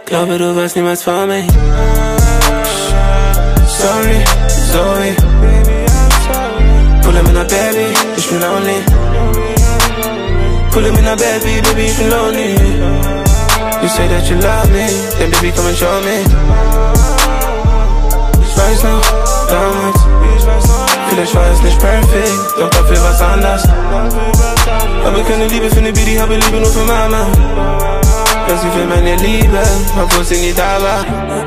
Glaube, du warst niemals vor mir. Sorry, sorry. Pull up in a baby, ich bin lonely. Pull up in a baby, baby, ich bin lonely. You say that you love me, then baby, come and show me. Ich weiß noch, damals. Vielleicht war es nicht perfekt, doch dafür war's anders. Aber keine Liebe für ne Baby, habe Liebe nur für Mama. Ja, sie will meine Liebe, obwohl sie nie da war.